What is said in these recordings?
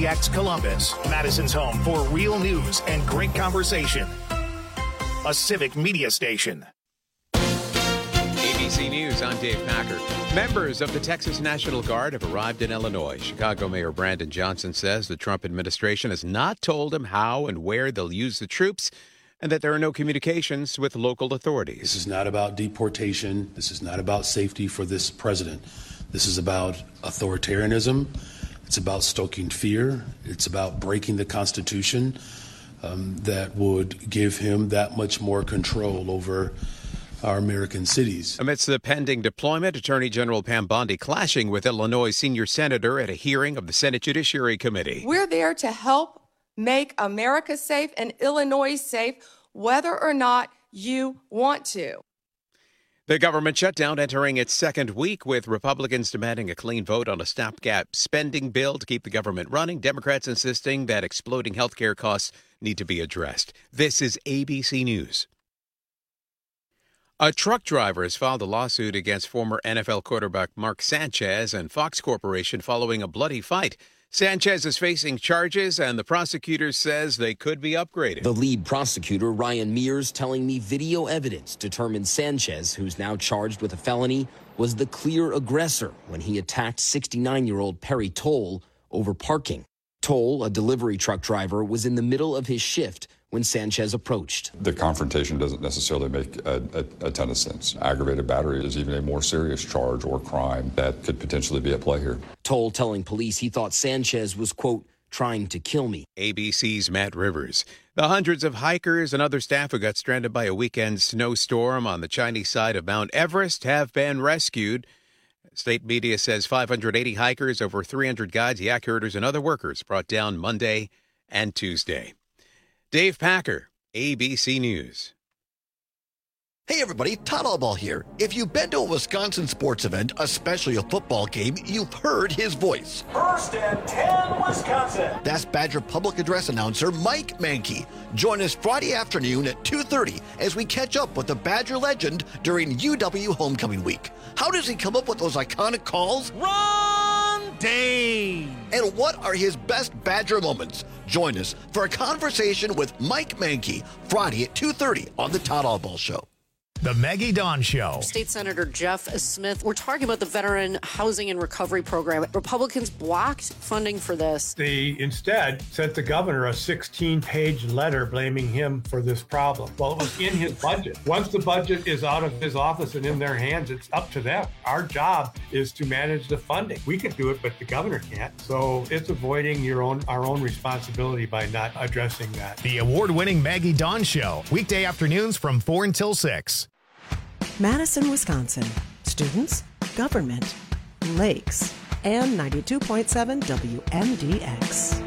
WMDX Columbus, Madison's home for real news and great conversation. A civic media station. ABC News, I'm Dave Packer. Members of the Texas National Guard have arrived in Illinois. Chicago Mayor Brandon Johnson says the Trump administration has not told him how and where they'll use the troops, and that there are no communications with local authorities. This is not about deportation. This is not about safety for this president. This is about authoritarianism. It's about stoking fear. It's about breaking the Constitution that would give him that much more control over our American cities. Amidst the pending deployment, Attorney General Pam Bondi clashing with Illinois senior senator at a hearing of the Senate Judiciary Committee. We're there to help make America safe and Illinois safe, whether or not you want to. The government shutdown entering its second week, with Republicans demanding a clean vote on a stopgap spending bill to keep the government running. Democrats insisting that exploding health care costs need to be addressed. This is ABC News. A truck driver has filed a lawsuit against former NFL quarterback Mark Sanchez and Fox Corporation following a bloody fight. Sanchez is facing charges, and the prosecutor says they could be upgraded. The lead prosecutor, Ryan Mears, telling me video evidence determined Sanchez, who's now charged with a felony, was the clear aggressor when he attacked 69-year-old Perry Toll over parking. Toll, a delivery truck driver, was in the middle of his shift when Sanchez approached. The confrontation doesn't necessarily make a ton of sense. Aggravated battery is even a more serious charge or crime that could potentially be at play here. Toll telling police he thought Sanchez was, quote, trying to kill me. ABC's Matt Rivers. The hundreds of hikers and other staff who got stranded by a weekend snowstorm on the Chinese side of Mount Everest have been rescued. State media says 580 hikers, over 300 guides, yak herders, and other workers brought down Monday and Tuesday. Dave Packer, ABC News. Hey everybody, Todd Allball here. If you've been to a Wisconsin sports event, especially a football game, you've heard his voice. First and 10, Wisconsin. That's Badger public address announcer Mike Mankey. Join us Friday afternoon at 2:30 as we catch up with the Badger legend during UW Homecoming Week. How does he come up with those iconic calls? Ron Dane. And what are his best Badger moments? Join us for a conversation with Mike Mankey Friday at 2:30 on the Todd Allball Show. The Maggie Dawn Show. State Senator Jeff Smith, we're talking about the Veteran Housing and Recovery Program. Republicans blocked funding for this. They instead sent the governor a 16-page letter blaming him for this problem. Well, it was in his budget. Once the budget is out of his office and in their hands, it's up to them. Our job is to manage the funding. We can do it, but the governor can't. So it's avoiding our own responsibility by not addressing that. The award-winning Maggie Dawn Show. Weekday afternoons from 4 until 6. Madison, Wisconsin. Students, government, lakes, and 92.7 WMDX.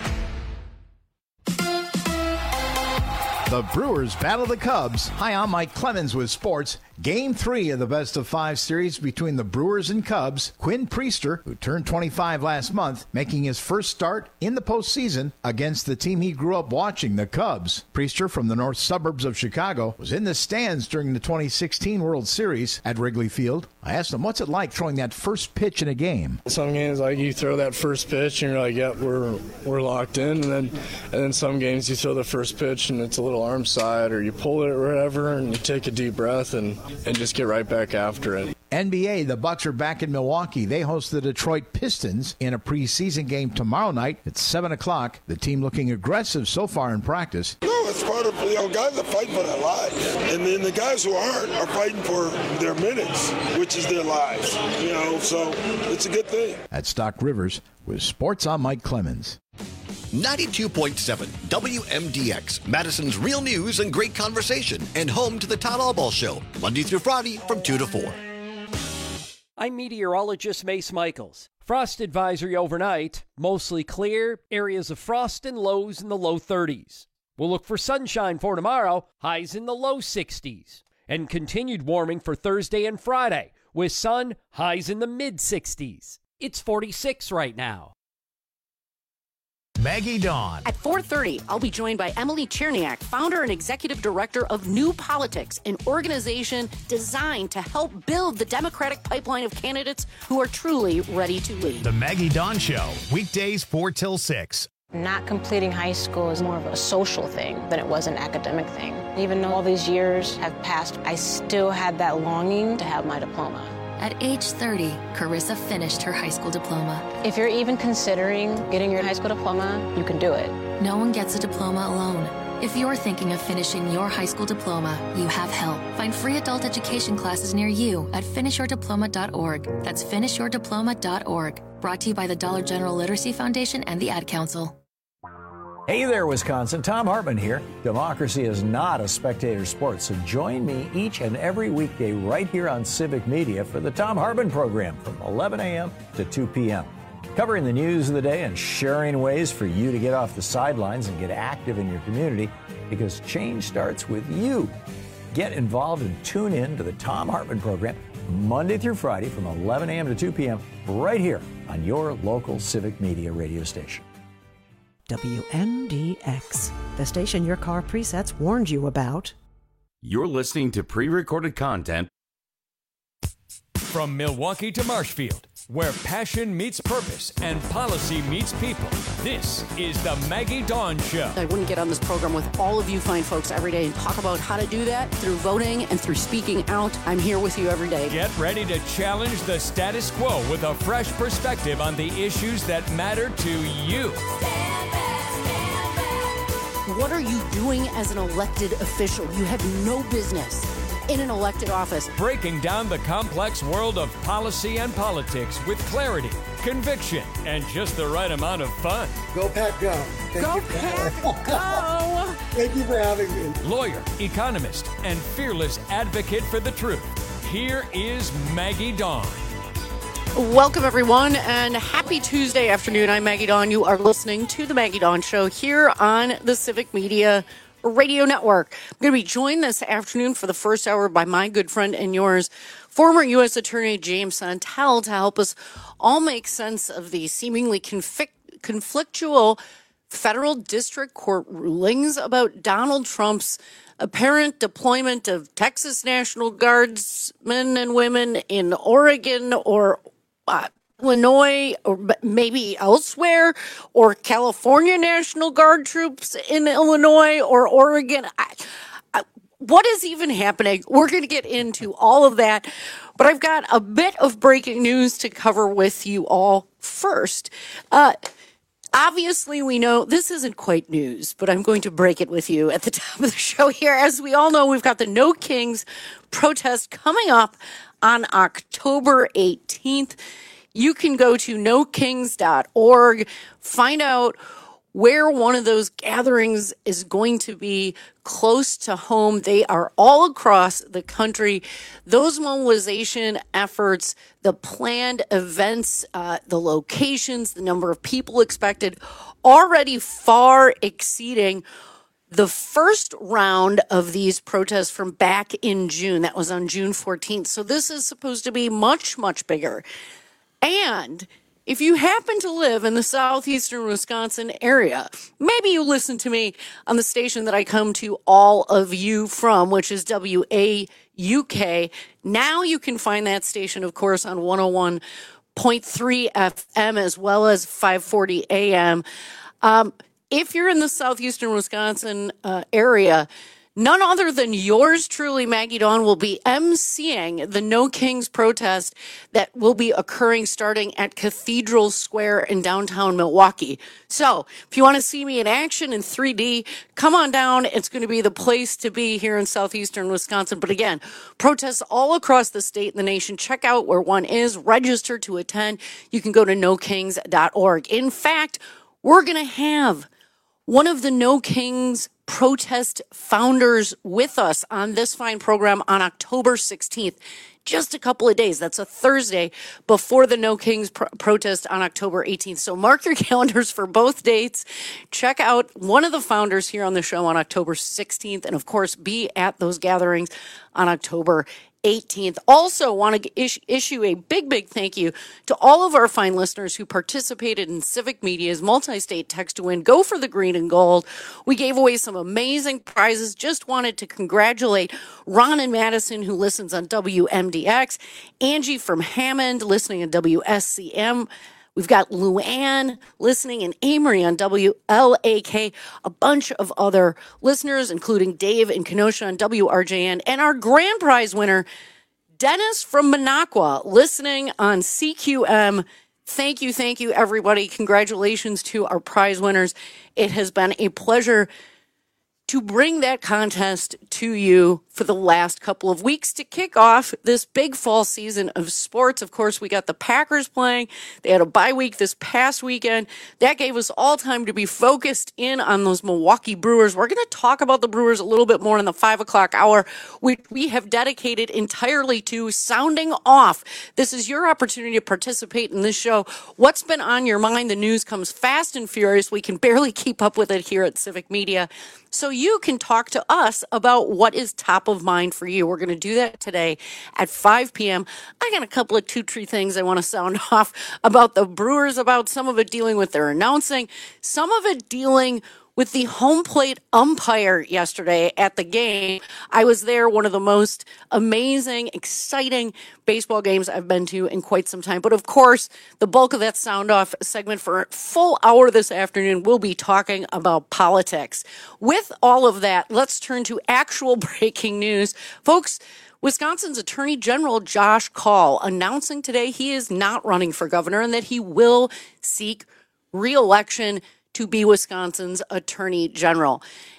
The Brewers battle the Cubs. Hi, I'm Mike Clemens with sports. Game 3 of the best-of-5 series between the Brewers and Cubs. Quinn Priester, who turned 25 last month, making his first start in the postseason against the team he grew up watching, the Cubs. Priester, from the north suburbs of Chicago, was in the stands during the 2016 World Series at Wrigley Field. I asked him, what's it like throwing that first pitch in a game? Some games, like, you throw that first pitch and you're like, yep, we're locked in. And then some games you throw the first pitch and it's a little arm side, or you pull it or whatever, and you take a deep breath and just get right back after it. NBA, the Bucks are back in Milwaukee. They host the Detroit Pistons in a preseason game tomorrow night at 7 o'clock. The team looking aggressive so far in practice. No, it's part of, guys are fighting for their lives. And then the guys who aren't are fighting for their minutes, which is their lives. So it's a good thing. At Stock Rivers, with sports, I'm Mike Clemens. 92.7 WMDX, Madison's real news and great conversation, and home to the Todd Allball Show, Monday through Friday from 2 to 4. I'm meteorologist Mace Michaels. Frost advisory overnight, mostly clear, areas of frost and lows in the low 30s. We'll look for sunshine for tomorrow, highs in the low 60s. And continued warming for Thursday and Friday, with sun, highs in the mid 60s. It's 46 right now. Maggie Dawn. At 4:30, I'll be joined by Emily Cherniak, founder and executive director of New Politics, an organization designed to help build the Democratic pipeline of candidates who are truly ready to lead. The Maggie Dawn Show, weekdays 4 till 6. Not completing high school is more of a social thing than it was an academic thing. Even though all these years have passed, I still had that longing to have my diploma. At age 30, Carissa finished her high school diploma. If you're even considering getting your high school diploma, you can do it. No one gets a diploma alone. If you're thinking of finishing your high school diploma, you have help. Find free adult education classes near you at finishyourdiploma.org. That's finishyourdiploma.org. Brought to you by the Dollar General Literacy Foundation and the Ad Council. Hey there, Wisconsin. Tom Hartman here. Democracy is not a spectator sport, so join me each and every weekday right here on Civic Media for the Tom Hartman program from 11 a.m. to 2 p.m. Covering the news of the day and sharing ways for you to get off the sidelines and get active in your community, because change starts with you. Get involved and tune in to the Tom Hartman program Monday through Friday from 11 a.m. to 2 p.m. right here on your local Civic Media radio station. WMDX, the station your car presets warned you about. You're listening to pre-recorded content. From Milwaukee to Marshfield, where passion meets purpose and policy meets people, this is the Maggie Dawn Show. I wouldn't get on this program with all of you fine folks every day and talk about how to do that through voting and through speaking out. I'm here with you every day. Get ready to challenge the status quo with a fresh perspective on the issues that matter to you. What are you doing as an elected official? You have no business in an elected office. Breaking down the complex world of policy and politics with clarity, conviction, and just the right amount of fun. Go Pack Go. Go Pack Go. Thank you for having me. Lawyer, economist, and fearless advocate for the truth. Here is Maggie Dawn. Welcome, everyone, and happy Tuesday afternoon. I'm Maggie Dawn. You are listening to The Maggie Dawn Show here on the Civic Media Radio Network. I'm going to be joined this afternoon for the first hour by my good friend and yours, former U.S. Attorney James Santel, to help us all make sense of the seemingly conflictual federal district court rulings about Donald Trump's apparent deployment of Texas National Guardsmen and women in Oregon or Illinois, or maybe elsewhere, or California National Guard troops in Illinois or Oregon. What is even happening? We're going to get into all of that, but I've got a bit of breaking news to cover with you all first. Obviously, we know this isn't quite news, but I'm going to break it with you at the top of the show here. As we all know, we've got the No Kings protest coming up on October 18th. You can go to nokings.org, find out where one of those gatherings is going to be close to home. They are all across the country. Those mobilization efforts, the planned events, the locations, the number of people expected, already far exceeding the first round of these protests from back in June. That was on June 14th. So this is supposed to be much, much bigger. And if you happen to live in the southeastern Wisconsin area, maybe you listen to me on the station that I come to all of you from, which is WAUK. Now you can find that station, of course, on 101.3 FM as well as 540 AM. If you're in the southeastern Wisconsin area, none other than yours truly, Maggie Dawn, will be emceeing the No Kings protest that will be occurring starting at Cathedral Square in downtown Milwaukee. So if you want to see me in action in 3D, come on down. It's going to be the place to be here in southeastern Wisconsin. But again, protests all across the state and the nation. Check out where one is. Register to attend. You can go to nokings.org. In fact, we're going to have one of the No Kings protest founders with us on this fine program on October 16th. Just a couple of days. That's a Thursday before the No Kings protest on October 18th. So mark your calendars for both dates. Check out one of the founders here on the show on October 16th. And of course, be at those gatherings on October 18th. Also want to issue a big thank you to all of our fine listeners who participated in Civic Media's multi-state text to win Go for the Green and Gold. We gave away some amazing prizes. Just wanted to congratulate Ron in Madison, who listens on WMDX, Angie from Hammond listening on WSCM. We've got Luann listening and Amory on WLAK, a bunch of other listeners, including Dave in Kenosha on WRJN, and our grand prize winner, Dennis from Minocqua, listening on CQM. Thank you, everybody. Congratulations to our prize winners. It has been a pleasure to bring that contest to you for the last couple of weeks to kick off this big fall season of sports. Of course, we got the Packers playing. They had a bye week this past weekend. That gave us all time to be focused in on those Milwaukee Brewers. We're going to talk about the Brewers a little bit more in the 5 o'clock hour, which we have dedicated entirely to sounding off. This is your opportunity to participate in this show. What's been on your mind? The news comes fast and furious. We can barely keep up with it here at Civic Media. So you can talk to us about what is top of mind for you. We're going to do that today at 5 p.m. I got a couple of 2-3 things I want to sound off about the Brewers, about some of it dealing with their announcing, some of it dealing with the home plate umpire yesterday at the game. I was there, one of the most amazing, exciting baseball games I've been to in quite some time. But of course, the bulk of that sound off segment for a full hour this afternoon, we'll be talking about politics. With all of that, let's turn to actual breaking news. Folks, Wisconsin's Attorney General Josh Kaul announcing today he is not running for governor and that he will seek re-election to be Wisconsin's Attorney General.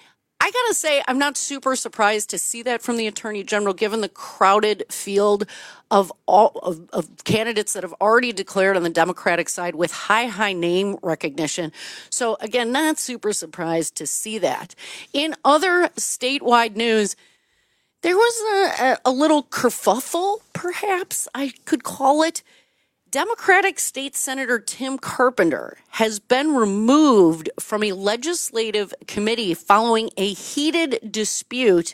I gotta say, I'm not super surprised to see that from the Attorney General, given the crowded field of candidates that have already declared on the Democratic side with high name recognition. So again, not super surprised to see that. In other statewide news, there was a little kerfuffle, perhaps I could call it. Democratic State Senator Tim Carpenter has been removed from a legislative committee following a heated dispute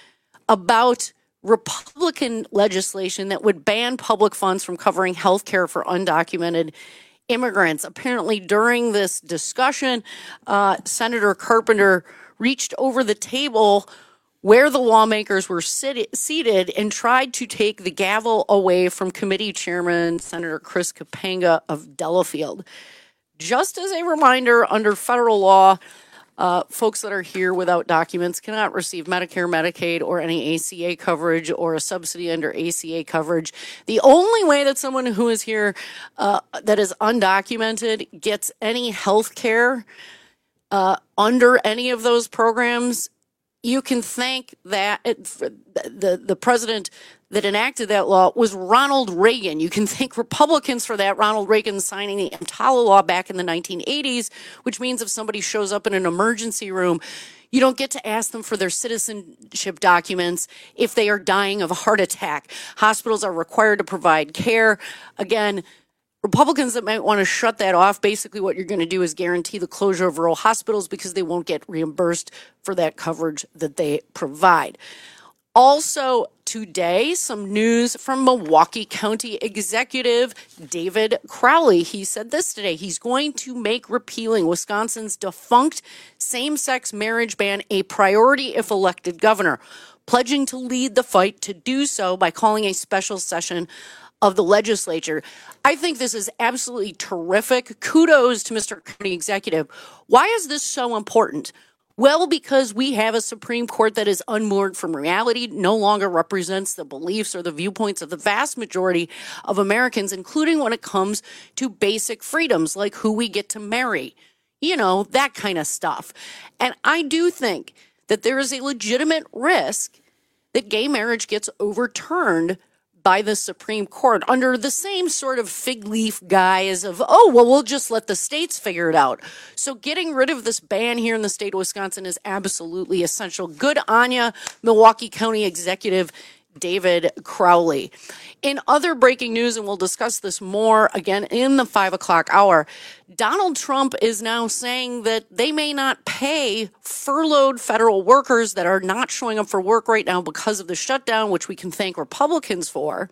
about Republican legislation that would ban public funds from covering health care for undocumented immigrants. Apparently, during this discussion, Senator Carpenter reached over the table where the lawmakers were seated and tried to take the gavel away from committee chairman Senator Chris Kapanga of Delafield. Just as a reminder, under federal law, folks that are here without documents cannot receive Medicare, Medicaid, or any ACA coverage or a subsidy under ACA coverage. The only way that someone who is here that is undocumented gets any health care under any of those programs, you can thank that the president that enacted that law was Ronald Reagan. You can thank Republicans for that. Ronald Reagan signing the EMTALA law back in the 1980s, which means if somebody shows up in an emergency room, you don't get to ask them for their citizenship documents if they are dying of a heart attack. Hospitals are required to provide care. Again, Republicans that might want to shut that off, basically what you're going to do is guarantee the closure of rural hospitals because they won't get reimbursed for that coverage that they provide. Also today, some news from Milwaukee County Executive David Crowley. He said this today. He's going to make repealing Wisconsin's defunct same-sex marriage ban a priority if elected governor, pledging to lead the fight to do so by calling a special session of the legislature. I think this is absolutely terrific. Kudos to Mr. County Executive. Why is this so important? Well, because we have a Supreme Court that is unmoored from reality, no longer represents the beliefs or the viewpoints of the vast majority of Americans, including when it comes to basic freedoms like who we get to marry, that kind of stuff. And I do think that there is a legitimate risk that gay marriage gets overturned by the Supreme Court under the same sort of fig leaf guise of, we'll just let the states figure it out. So getting rid of this ban here in the state of Wisconsin is absolutely essential. Good on ya, Milwaukee County Executive David Crowley. In other breaking news, and we'll discuss this more again in the 5 o'clock hour, Donald Trump is now saying that they may not pay furloughed federal workers that are not showing up for work right now because of the shutdown, which we can thank Republicans for.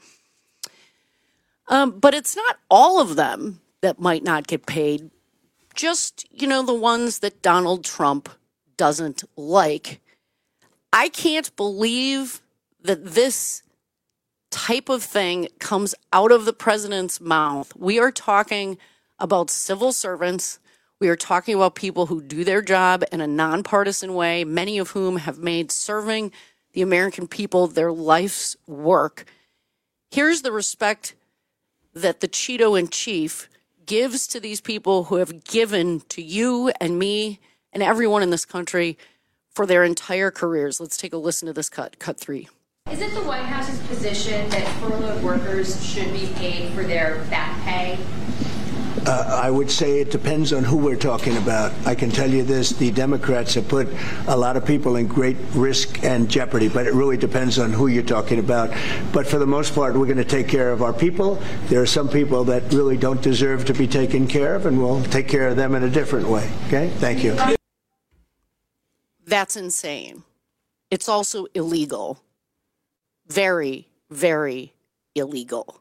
But it's not all of them that might not get paid. Just, the ones that Donald Trump doesn't like. I can't believe that this type of thing comes out of the president's mouth. We are talking about civil servants. We are talking about people who do their job in a nonpartisan way, many of whom have made serving the American people their life's work. Here's the respect that the Cheeto-in-Chief gives to these people who have given to you and me and everyone in this country for their entire careers. Let's take a listen to this cut 3. Is it the White House's position that furloughed workers should be paid for their back pay? I would say it depends on who we're talking about. I can tell you this, the Democrats have put a lot of people in great risk and jeopardy, but it really depends on who you're talking about. But for the most part, we're going to take care of our people. There are some people that really don't deserve to be taken care of, and we'll take care of them in a different way. Okay? Thank you. That's insane. It's also illegal. Very, very illegal.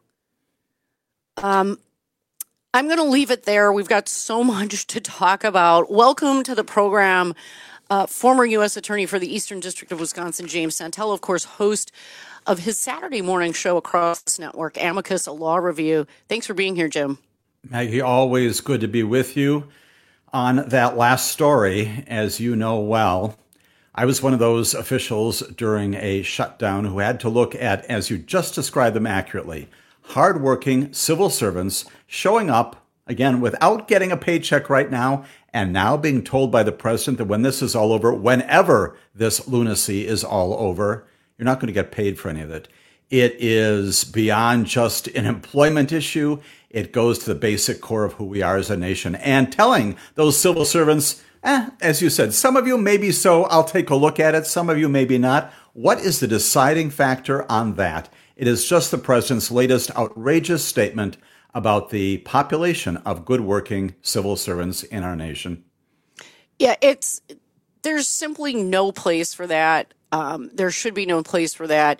I'm going to leave it there. We've got so much to talk about. Welcome to the program, former U.S. Attorney for the Eastern District of Wisconsin, James Santello, of course, host of his Saturday morning show across this network, Amicus, a law review. Thanks for being here, Jim. Maggie, always good to be with you. On that last story, as you know well, I was one of those officials during a shutdown who had to look at, as you just described them accurately, hardworking civil servants showing up, again, without getting a paycheck right now, and now being told by the president that when this is all over, whenever this lunacy is all over, you're not going to get paid for any of it. It is beyond just an employment issue. It goes to the basic core of who we are as a nation. And telling those civil servants, as you said, some of you maybe so, I'll take a look at it. Some of you maybe not. What is the deciding factor on that? It is just the president's latest outrageous statement about the population of good working civil servants in our nation. Yeah, there's simply no place for that. There should be no place for that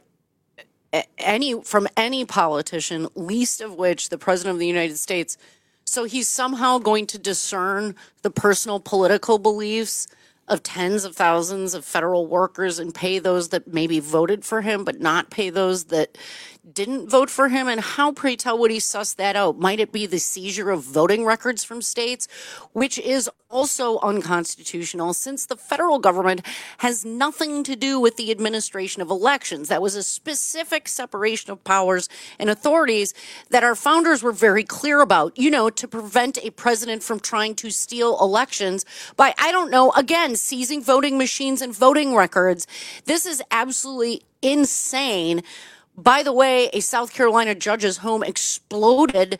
from any politician, least of which the president of the United States. So he's somehow going to discern the personal political beliefs of tens of thousands of federal workers and pay those that maybe voted for him, but not pay those that didn't vote for him. And how, pray tell, would he suss that out? Might it be the seizure of voting records from states, which is also unconstitutional since the federal government has nothing to do with the administration of elections? That was a specific separation of powers and authorities that our founders were very clear about, to prevent a president from trying to steal elections by, again, seizing voting machines and voting records. This is absolutely insane. By the way, a South Carolina judge's home exploded.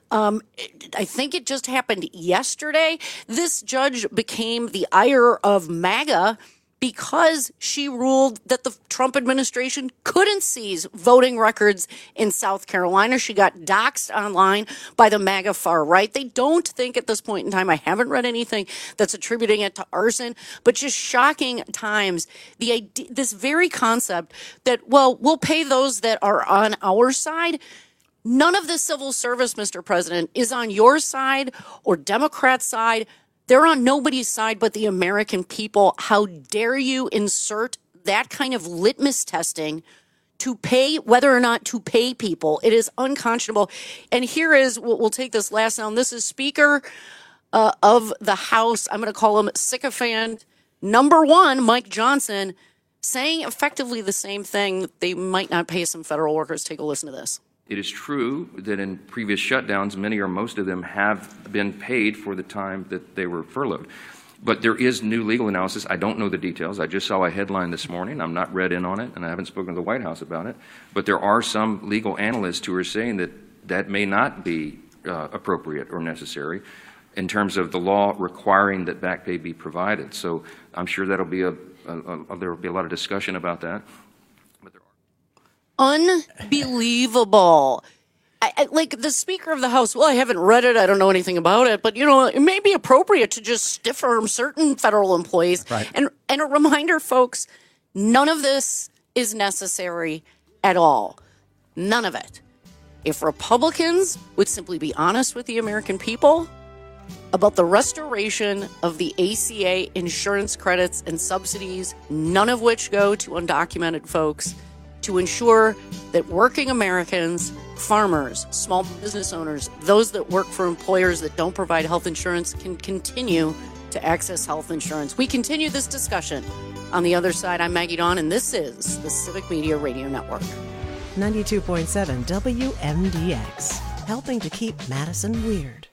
I think it just happened yesterday. This judge became the ire of MAGA because she ruled that the Trump administration couldn't seize voting records in South Carolina. She got doxxed online by the MAGA far right. They don't think at this point in time, I haven't read anything that's attributing it to arson, but just shocking times. This very concept that, we'll pay those that are on our side. None of the civil service, Mr. President, is on your side or Democrats' side. They're on nobody's side but the American people. How dare you insert that kind of litmus testing to pay, whether or not to pay people? It is unconscionable. And here is, we'll take this last sound. This is Speaker of the House. I'm going to call him sycophant number 1, Mike Johnson, saying effectively the same thing, that they might not pay some federal workers. Take a listen to this. It is true that in previous shutdowns, many or most of them have been paid for the time that they were furloughed. But there is new legal analysis. I don't know the details. I just saw a headline this morning. I'm not read in on it, and I haven't spoken to the White House about it. But there are some legal analysts who are saying that that may not be appropriate or necessary in terms of the law requiring that back pay be provided. So I'm sure that'll be there will be a lot of discussion about that. Unbelievable. Like the Speaker of the House, well, I haven't read it. I don't know anything about it. But, it may be appropriate to just stiff arm certain federal employees. Right. And a reminder, folks, none of this is necessary at all. None of it. If Republicans would simply be honest with the American people about the restoration of the ACA insurance credits and subsidies, none of which go to undocumented folks, to ensure that working Americans, farmers, small business owners, those that work for employers that don't provide health insurance can continue to access health insurance. We continue this discussion on the other side. I'm Maggie Dawn, and this is the Civic Media Radio Network. 92.7 WMDX, helping to keep Madison weird.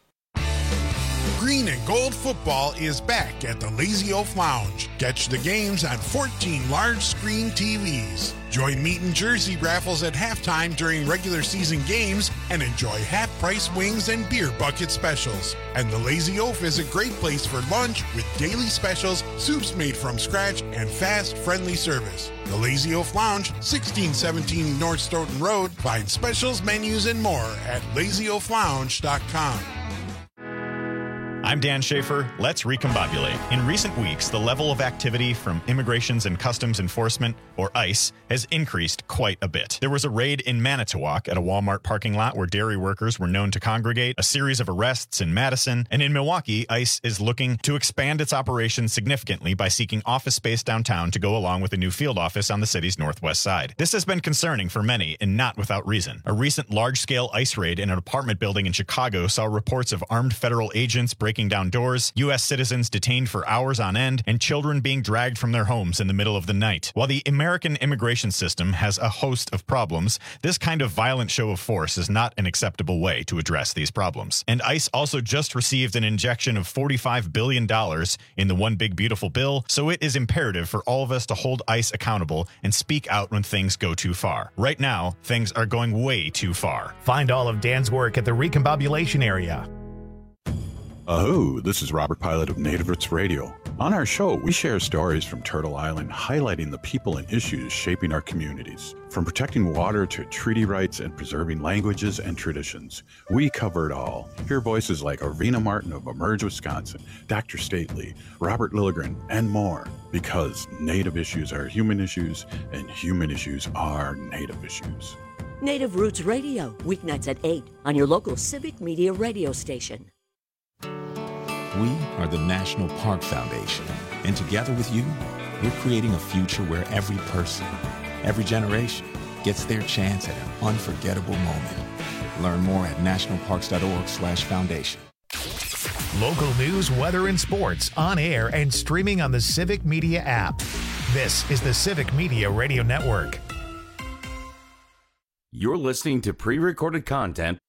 Green and Gold football is back at the Lazy Oaf Lounge. Catch the games on 14 large screen TVs. Join meat and jersey raffles at halftime during regular season games and enjoy half-price wings and beer bucket specials. And the Lazy Oaf is a great place for lunch with daily specials, soups made from scratch, and fast, friendly service. The Lazy Oaf Lounge, 1617 North Stoughton Road. Find specials, menus, and more at lazyoaflounge.com. I'm Dan Schaefer. Let's recombobulate. In recent weeks, the level of activity from Immigrations and Customs Enforcement, or ICE, has increased quite a bit. There was a raid in Manitowoc at a Walmart parking lot where dairy workers were known to congregate, a series of arrests in Madison, and in Milwaukee, ICE is looking to expand its operations significantly by seeking office space downtown to go along with a new field office on the city's northwest side. This has been concerning for many, and not without reason. A recent large-scale ICE raid in an apartment building in Chicago saw reports of armed federal agents breaking down doors, U.S. citizens detained for hours on end, and children being dragged from their homes in the middle of the night. While the American immigration system has a host of problems, this kind of violent show of force is not an acceptable way to address these problems. And ICE also just received an injection of $45 billion in the One Big Beautiful Bill, so it is imperative for all of us to hold ICE accountable and speak out when things go too far. Right now, things are going way too far. Find all of Dan's work at the Recombobulation Area. Aho, this is Robert Pilot of Native Roots Radio. On our show, we share stories from Turtle Island highlighting the people and issues shaping our communities. From protecting water to treaty rights and preserving languages and traditions, we cover it all. Hear voices like Arena Martin of Emerge, Wisconsin, Dr. Stately, Robert Lilligren, and more. Because Native issues are human issues, and human issues are Native issues. Native Roots Radio, weeknights at 8 on your local Civic Media radio station. We are the National Park Foundation, and together with you, we're creating a future where every person, every generation, gets their chance at an unforgettable moment. Learn more at nationalparks.org/foundation. Local news, weather, and sports on air and streaming on the Civic Media app. This is the Civic Media Radio Network. You're listening to pre-recorded content.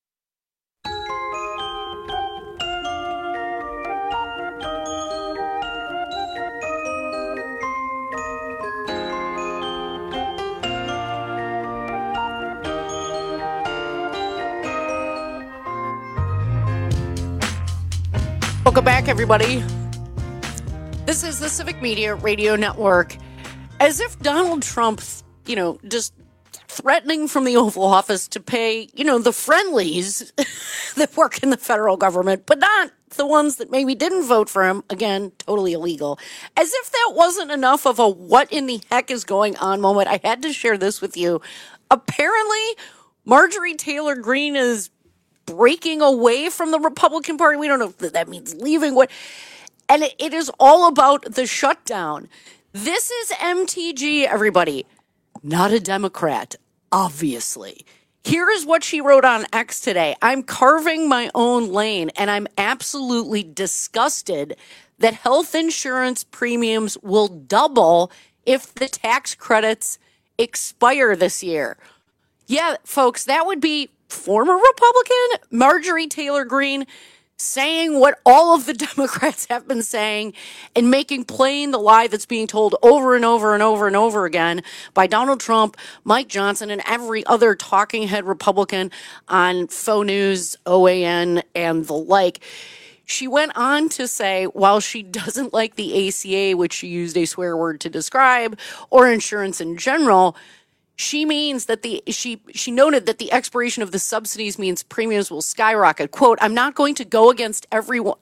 Welcome back, everybody. This is the Civic Media Radio Network. As if Donald Trump, just threatening from the Oval Office to pay, the friendlies that work in the federal government, but not the ones that maybe didn't vote for him. Again, totally illegal. As if that wasn't enough of a what in the heck is going on moment, I had to share this with you. Apparently, Marjorie Taylor Greene is breaking away from the Republican Party. We don't know if that means leaving. And it is all about the shutdown. This is MTG, everybody. Not a Democrat, obviously. Here is what she wrote on X today. I'm carving my own lane, and I'm absolutely disgusted that health insurance premiums will double if the tax credits expire this year. Yeah, folks, that would be former Republican Marjorie Taylor Greene saying what all of the Democrats have been saying and making plain the lie that's being told over and over and over and over again by Donald Trump, Mike Johnson, and every other talking head Republican on Faux News, OAN, and the like. She went on to say, while she doesn't like the ACA, which she used a swear word to describe, or insurance in general, She means that she noted that the expiration of the subsidies means premiums will skyrocket. Quote, I'm going to go against everyone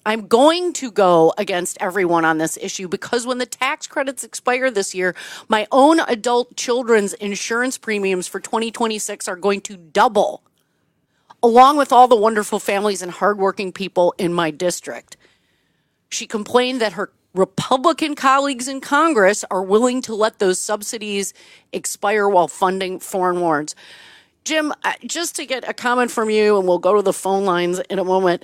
on this issue because when the tax credits expire this year, my own adult children's insurance premiums for 2026 are going to double, along with all the wonderful families and hardworking people in my district. She complained that her Republican colleagues in Congress are willing to let those subsidies expire while funding foreign wars. Jim, just to get a comment from you, and we'll go to the phone lines in a moment.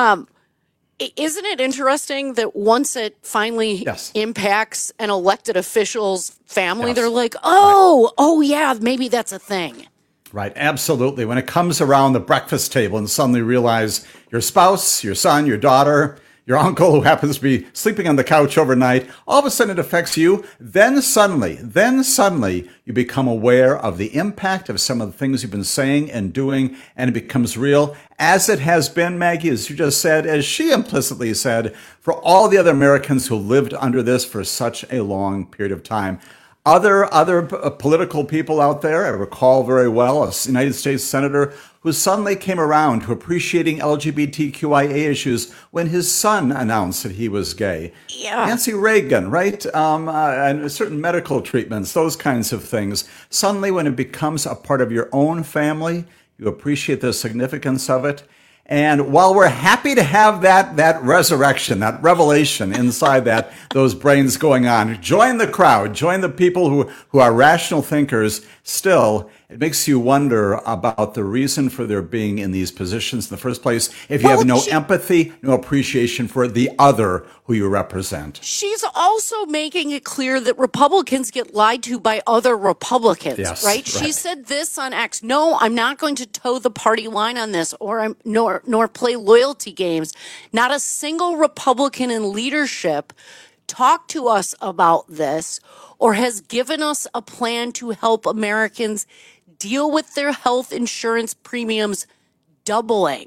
Isn't it interesting that once it finally impacts an elected official's family, they're like, oh yeah, maybe that's a thing. Right, absolutely. When it comes around the breakfast table and suddenly realize your spouse, your son, your daughter, your uncle who happens to be sleeping on the couch overnight, all of a sudden it affects you. Then suddenly you become aware of the impact of some of the things you've been saying and doing, and it becomes real, as it has been, Maggie, as you just said, as she implicitly said, for all the other Americans who lived under this for such a long period of time. Other political people out there, I recall very well a United States senator who suddenly came around to appreciating LGBTQIA issues when his son announced that he was gay. Yeah. Nancy Reagan, right? And certain medical treatments, those kinds of things. Suddenly, when it becomes a part of your own family, you appreciate the significance of it. And while we're happy to have that resurrection, that revelation inside those brains going on, join the crowd, join the people who are rational thinkers. Still, it makes you wonder about the reason for their being in these positions in the first place if you have no empathy, no appreciation for the other who you represent. She's also making it clear that Republicans get lied to by other Republicans, right? She said this on X, no, I'm not going to toe the party line on this nor play loyalty games. Not a single Republican in leadership talked to us about this or has given us a plan to help Americans deal with their health insurance premiums doubling.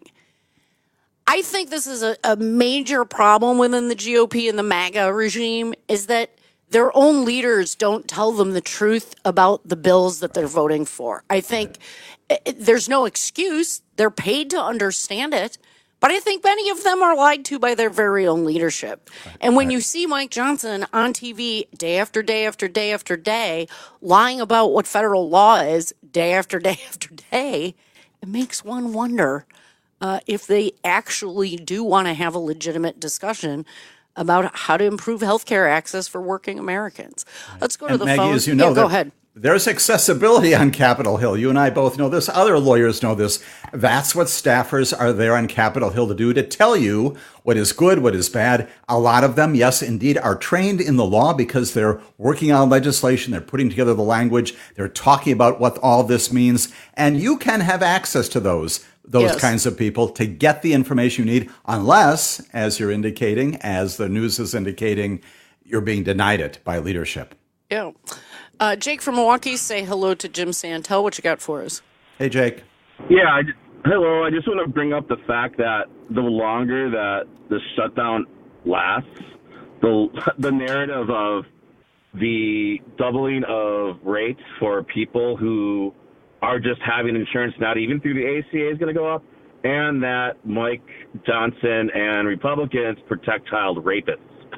I think this is a major problem within the GOP and the MAGA regime is that their own leaders don't tell them the truth about the bills that they're voting for. I think there's no excuse. They're paid to understand it. But I think many of them are lied to by their very own leadership. And when you see Mike Johnson on TV day after day after day after day lying about what federal law is day after day after day, it makes one wonder if they actually do want to have a legitimate discussion about how to improve healthcare access for working Americans. Let's go to the Maggie, phone. As you know, go ahead. There's accessibility on Capitol Hill. You and I both know this. Other lawyers know this. That's what staffers are there on Capitol Hill to do, to tell you what is good, what is bad. A lot of them, yes, indeed, are trained in the law because they're working on legislation. They're putting together the language. They're talking about what all this means. And you can have access to those kinds of people to get the information you need, unless, as you're indicating, as the news is indicating, you're being denied it by leadership. Yeah. Jake from Milwaukee, say hello to Jim Santel. What you got for us? Hey, Jake. Yeah, hello. I just want to bring up the fact that the longer that the shutdown lasts, the narrative of the doubling of rates for people who are just having insurance, not even through the ACA, is going to go up, and that Mike Johnson and Republicans protect child rapists.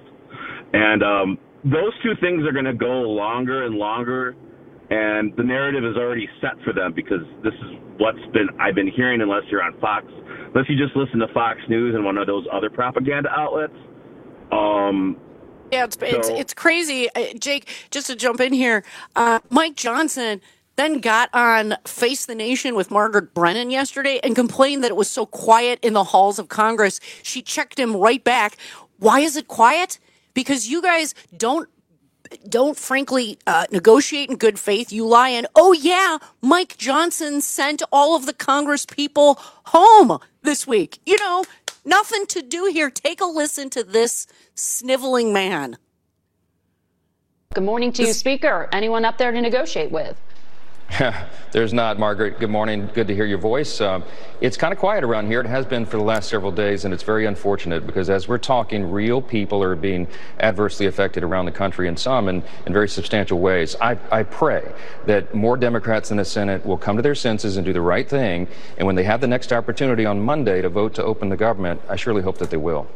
And those two things are going to go longer and longer, and the narrative is already set for them because this is I've been hearing, unless you're on Fox, unless you just listen to Fox News and one of those other propaganda outlets. Yeah, it's crazy. Jake, just to jump in here, Mike Johnson then got on Face the Nation with Margaret Brennan yesterday and complained that it was so quiet in the halls of Congress. She checked him right back. Why is it quiet? Because you guys don't frankly negotiate in good faith. You lie and, oh yeah, Mike Johnson sent all of the Congress people home this week. You know, nothing to do here. Take a listen to this sniveling man. Good morning to you, Speaker. Anyone up there to negotiate with? There's not, Margaret. Good morning. Good to hear your voice. It's kind of quiet around here. It has been for the last several days, and it's very unfortunate because as we're talking, real people are being adversely affected around the country, and some in very substantial ways. I pray that more Democrats in the Senate will come to their senses and do the right thing, and when they have the next opportunity on Monday to vote to open the government, I surely hope that they will.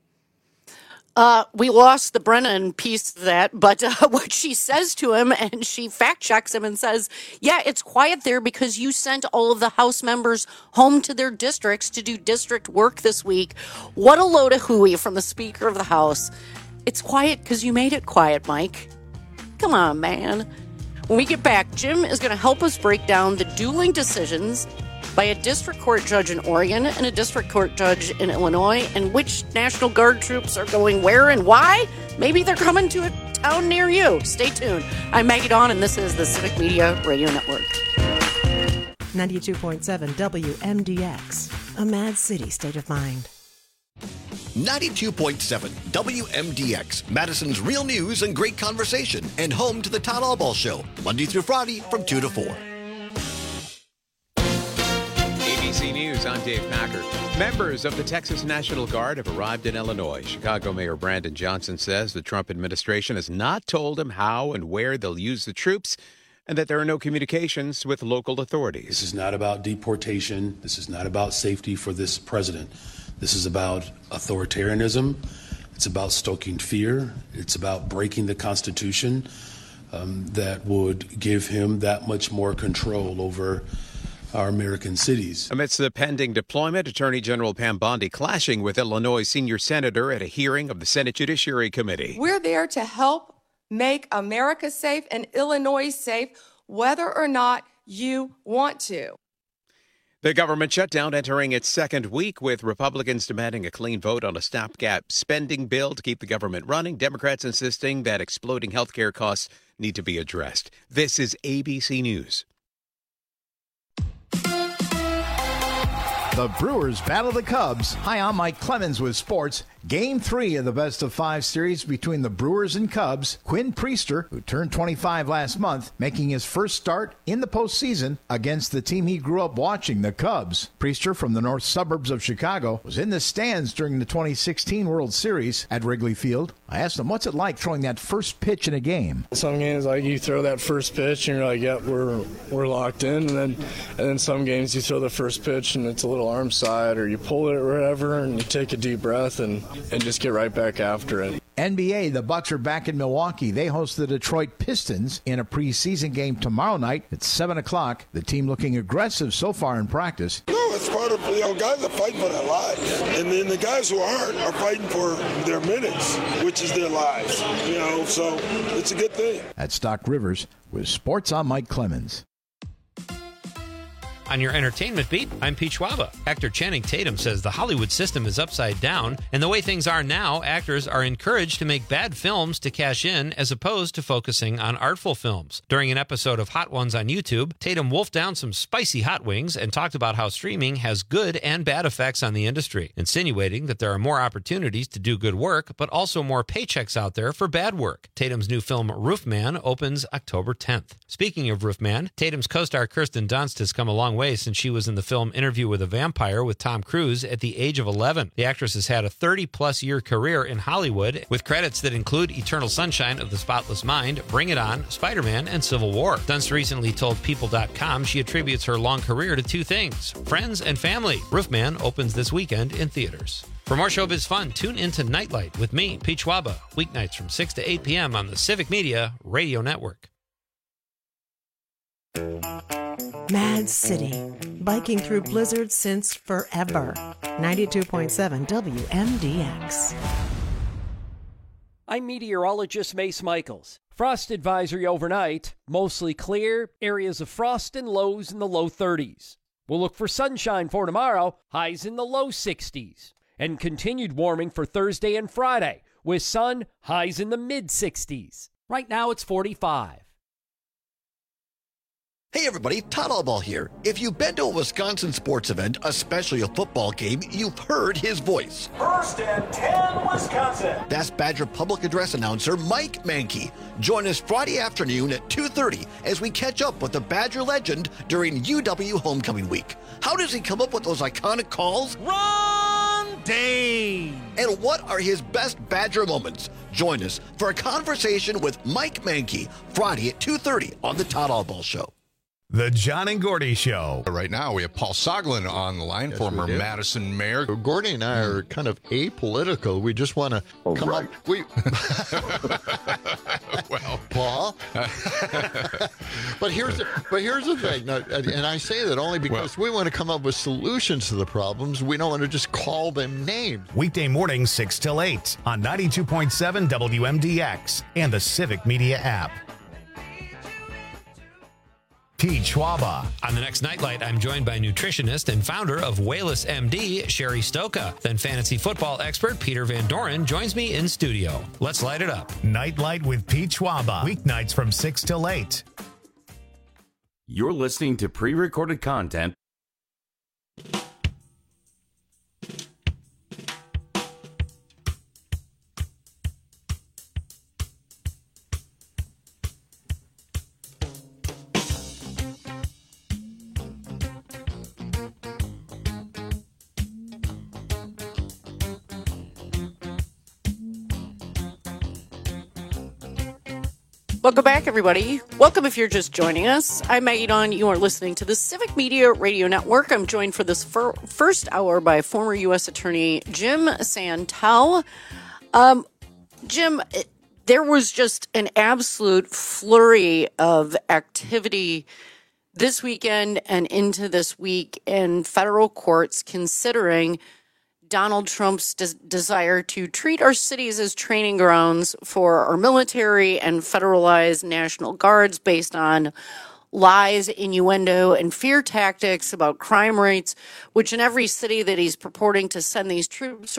We lost the Brennan piece of that, but what she says to him, and she fact checks him and says, yeah, it's quiet there because you sent all of the House members home to their districts to do district work this week. What a load of hooey from the Speaker of the House. It's quiet because you made it quiet, Mike. Come on, man. When we get back, Jim is going to help us break down the dueling decisions by a district court judge in Oregon and a district court judge in Illinois, and which National Guard troops are going where and why. Maybe they're coming to a town near you. Stay tuned. I'm Maggie Dawn, and this is the Civic Media Radio Network. 92.7 WMDX, a Mad City state of mind. 92.7 WMDX, Madison's real news and great conversation, and home to the Todd Albaugh Show, Monday through Friday from 2 to 4. ABC News, I'm Dave Packer. Members of the Texas National Guard have arrived in Illinois. Chicago Mayor Brandon Johnson says the Trump administration has not told him how and where they'll use the troops, and that there are no communications with local authorities. This is not about deportation. This is not about safety for this president. This is about authoritarianism. It's about stoking fear. It's about breaking the Constitution that would give him that much more control over our American cities. Amidst the pending deployment, Attorney General Pam Bondi clashing with Illinois senior senator at a hearing of the Senate Judiciary Committee. We're there to help make America safe and Illinois safe, whether or not you want to. The government shutdown entering its second week, with Republicans demanding a clean vote on a stopgap spending bill to keep the government running. Democrats insisting that exploding health care costs need to be addressed. This is ABC News. The Brewers battle the Cubs. Hi, I'm Mike Clemens with sports. Game 3 of the best-of-5 series between the Brewers and Cubs. Quinn Priester, who turned 25 last month, making his first start in the postseason against the team he grew up watching, the Cubs. Priester, from the north suburbs of Chicago, was in the stands during the 2016 World Series at Wrigley Field. I asked him, what's it like throwing that first pitch in a game? Some games, like, you throw that first pitch and you're like, yep, we're locked in. And then some games you throw the first pitch and it's a little arm side, or you pull it or whatever, and you take a deep breath and just get right back after it. NBA, the Bucks are back in Milwaukee. They host the Detroit Pistons in a preseason game tomorrow night at 7 o'clock. The team looking aggressive so far in practice. No, it's part of, guys are fighting for their lives. And then the guys who aren't are fighting for their minutes, which is their lives. So it's a good thing. At Stock Rivers, with sports, I'm Mike Clemens. On your entertainment beat, I'm Pete Schwaba. Actor Channing Tatum says the Hollywood system is upside down, and the way things are now, actors are encouraged to make bad films to cash in as opposed to focusing on artful films. During an episode of Hot Ones on YouTube, Tatum wolfed down some spicy hot wings and talked about how streaming has good and bad effects on the industry, insinuating that there are more opportunities to do good work, but also more paychecks out there for bad work. Tatum's new film, Roofman, opens October 10th. Speaking of Roofman, Tatum's co-star Kirsten Dunst has come a long way since she was in the film Interview with a Vampire with Tom Cruise at the age of 11. The actress has had a 30-plus year career in Hollywood, with credits that include Eternal Sunshine of the Spotless Mind, Bring It On, Spider-Man, and Civil War. Dunst recently told People.com she attributes her long career to two things: friends and family. Roofman opens this weekend in theaters. For more showbiz fun, tune into Nightlight with me, Pete Schwaba, weeknights from 6 to 8 p.m. on the Civic Media Radio Network. Mad City, biking through blizzards since forever. 92.7 WMDX. I'm meteorologist Mace Michaels. Frost advisory overnight, mostly clear, areas of frost and lows in the low 30s. We'll look for sunshine for tomorrow, highs in the low 60s. And continued warming for Thursday and Friday, with sun, highs in the mid 60s. Right now it's 45. Hey everybody, Todd Allball here. If you've been to a Wisconsin sports event, especially a football game, you've heard his voice. 1st and 10, Wisconsin. That's Badger public address announcer Mike Mankey. Join us Friday afternoon at 2:30 as we catch up with the Badger legend during UW Homecoming Week. How does he come up with those iconic calls? Ron Dane! And what are his best Badger moments? Join us for a conversation with Mike Mankey Friday at 2:30 on the Todd Allball Show. The John and Gordy Show. Right now, we have Paul Soglin on the line, former Madison mayor. Gordy and I are kind of apolitical. We just want to come up. Well, Paul. but here's the thing, and I say that only because we want to come up with solutions to the problems. We don't want to just call them names. Weekday mornings 6 till 8 on 92.7 WMDX and the Civic Media app. Pete Schwaba. On the next Nightlight, I'm joined by nutritionist and founder of Wayless MD, Sherry Stoka. Then fantasy football expert Peter Van Doren joins me in studio. Let's light it up. Nightlight with Pete Schwaba. Weeknights from 6 till 8. You're listening to pre-recorded content. Welcome back, everybody. Welcome if you're just joining us. I'm Maggie Dawn. You are listening to the Civic Media Radio Network. I'm joined for this first hour by former U.S. Attorney Jim Santel. Jim, there was just an absolute flurry of activity this weekend and into this week in federal courts considering Donald Trump's desire to treat our cities as training grounds for our military and federalize National Guards based on lies, innuendo, and fear tactics about crime rates, which in every city that he's purporting to send these troops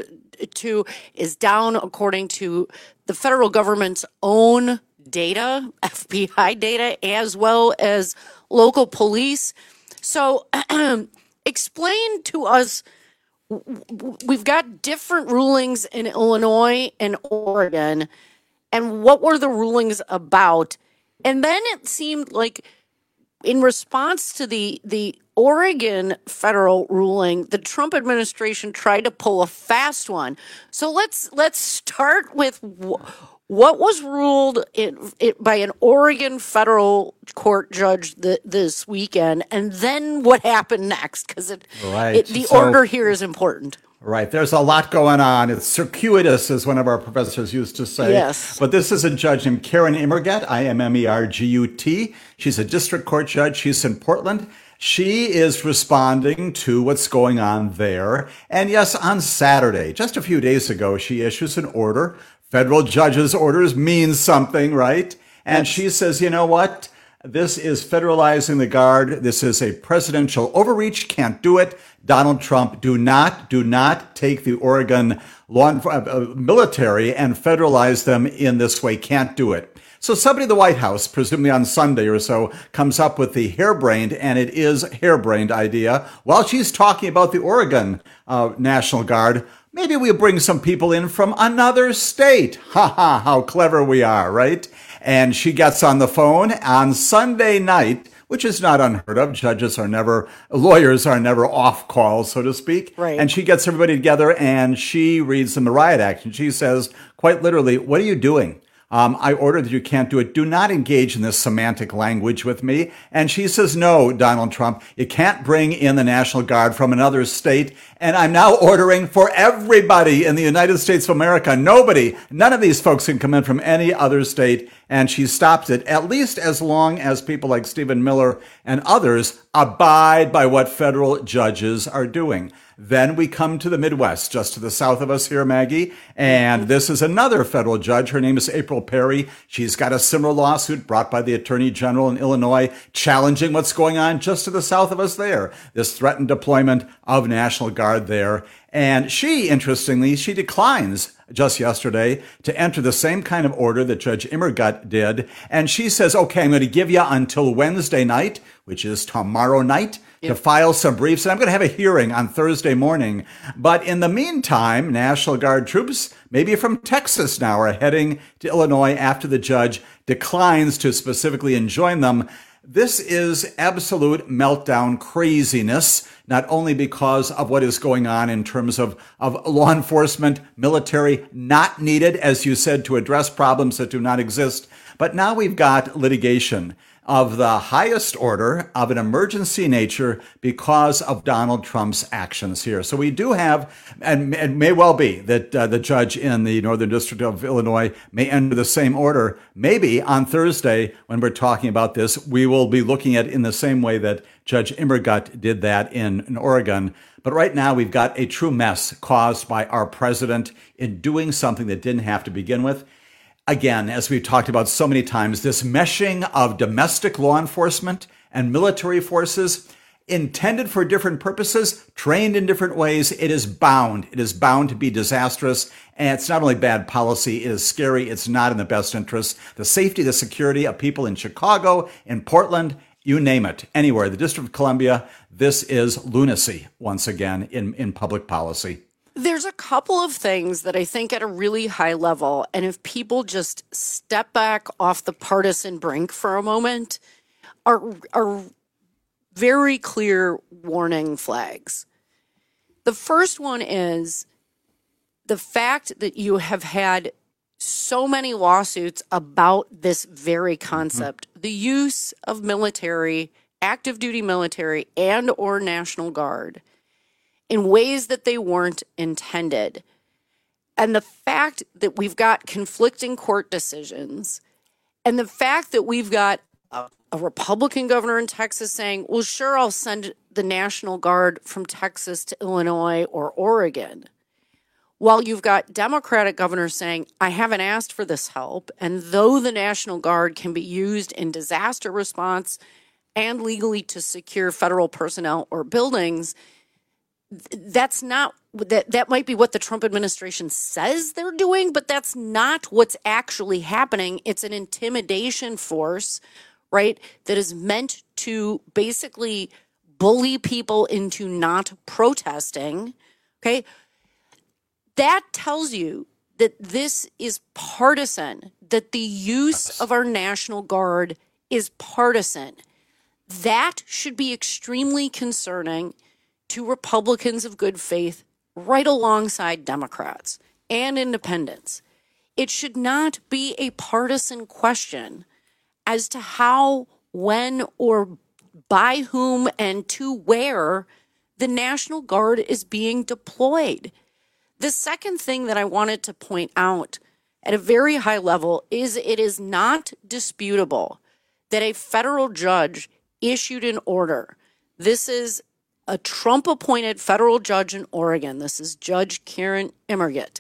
to is down according to the federal government's own data, FBI data, as well as local police. So explain to us. We've got different rulings in Illinois and Oregon, and what were the rulings about? And then it seemed like in response to the Oregon federal ruling, the Trump administration tried to pull a fast one. So let's start with what was ruled by an Oregon federal court judge this weekend, and then what happened next, because the order here is important. Right. There's a lot going on. It's circuitous, as one of our professors used to say. Yes. But this is a judge named Karen Immergut, Immergut. She's a district court judge. She's in Portland. She is responding to what's going on there. And yes, on Saturday, just a few days ago, she issues an order. Federal judges' orders mean something, right? And she says, you know what? This is federalizing the Guard. This is a presidential overreach. Can't do it. Donald Trump, do not take the Oregon military and federalize them in this way. Can't do it. So somebody in the White House, presumably on Sunday or so, comes up with the harebrained, and it is harebrained idea, while she's talking about the Oregon National Guard, maybe we'll bring some people in from another state. Ha ha, how clever we are, right? And she gets on the phone on Sunday night, which is not unheard of. Lawyers are never off call, so to speak. Right. And she gets everybody together and she reads them the riot act. And she says, quite literally, what are you doing? I order that you can't do it. Do not engage in this semantic language with me. And she says, no, Donald Trump, you can't bring in the National Guard from another state. And I'm now ordering for everybody in the United States of America. None of these folks can come in from any other state. And she stops it, at least as long as people like Stephen Miller and others abide by what federal judges are doing. Then we come to the Midwest, just to the south of us here, Maggie. And this is another federal judge. Her name is April Perry. She's got a similar lawsuit brought by the Attorney General in Illinois, challenging what's going on just to the south of us there. This threatened deployment of National Guard there. And she, interestingly, she declines just yesterday to enter the same kind of order that Judge Immergut did. And she says, okay, I'm going to give you until Wednesday night, which is tomorrow night, to file some briefs. And I'm going to have a hearing on Thursday morning. But in the meantime, National Guard troops, maybe from Texas now, are heading to Illinois after the judge declines to specifically enjoin them. This is absolute meltdown craziness, not only because of what is going on in terms of law enforcement, military not needed, as you said, to address problems that do not exist, but now we've got litigation of the highest order of an emergency nature because of Donald Trump's actions here. So we do have, and it may well be that the judge in the Northern District of Illinois may enter the same order. Maybe on Thursday, when we're talking about this, we will be looking at it in the same way that Judge Immergut did that in Oregon. But right now, we've got a true mess caused by our president in doing something that didn't have to begin with. Again, as we've talked about so many times, this meshing of domestic law enforcement and military forces intended for different purposes, trained in different ways, it is bound to be disastrous. And it's not only bad policy, it is scary. It's not in the best interest. The safety, the security of people in Chicago, in Portland, you name it, anywhere, the District of Columbia, this is lunacy once again in public policy. There's a couple of things that I think at a really high level, and if people just step back off the partisan brink for a moment, are very clear warning flags. The first one is the fact that you have had so many lawsuits about this very concept, the use of military, active duty military, and or National Guard in ways that they weren't intended. And the fact that we've got conflicting court decisions, and the fact that we've got a Republican governor in Texas saying, well, sure, I'll send the National Guard from Texas to Illinois or Oregon, while you've got Democratic governors saying, I haven't asked for this help. And though the National Guard can be used in disaster response and legally to secure federal personnel or buildings, that's not that might be what the Trump administration says they're doing, but that's not what's actually happening. It's an intimidation force, right, that is meant to basically bully people into not protesting. Okay. That tells you that this is partisan, that the use of our National Guard is partisan. That should be extremely concerning to Republicans of good faith right alongside Democrats and independents. It should not be a partisan question as to how, when, or by whom and to where the National Guard is being deployed. The second thing that I wanted to point out at a very high level is it is not disputable that a federal judge issued an order. This is a Trump-appointed federal judge in Oregon. This is Judge Karen Immergut.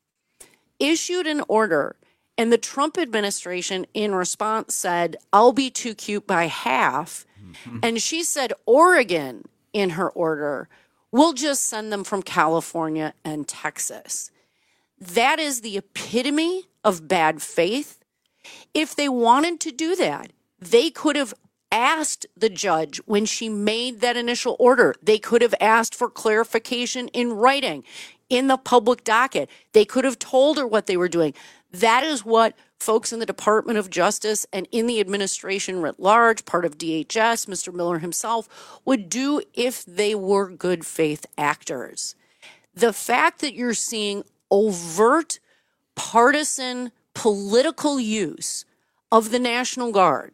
Issued an order, and the Trump administration in response said, I'll be too cute by half. And she said Oregon in her order, we'll just send them from California and Texas. That is the epitome of bad faith. If they wanted to do that, they could have asked the judge when she made that initial order. They could have asked for clarification in writing, in the public docket. They could have told her what they were doing. That is what folks in the Department of Justice and in the administration writ large, part of DHS, Mr. Miller himself, would do if they were good faith actors. The fact that you're seeing overt partisan political use of the National Guard,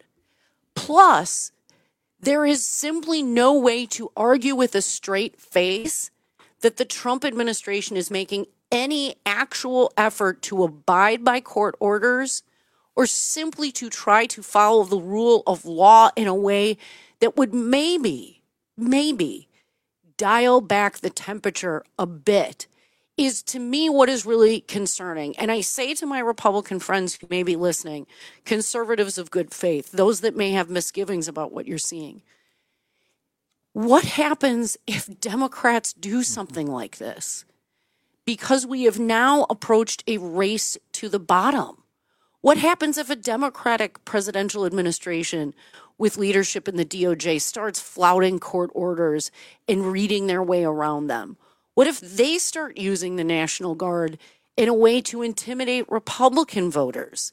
plus there is simply no way to argue with a straight face that the Trump administration is making any actual effort to abide by court orders or simply to try to follow the rule of law in a way that would maybe dial back the temperature a bit is, to me, what is really concerning. And I say to my Republican friends who may be listening, conservatives of good faith, those that may have misgivings about what you're seeing, What happens if Democrats do something like this? Because we have now approached a race to the bottom. What happens if a Democratic presidential administration with leadership in the DOJ starts flouting court orders and reading their way around them? What if they start using the National Guard in a way to intimidate Republican voters?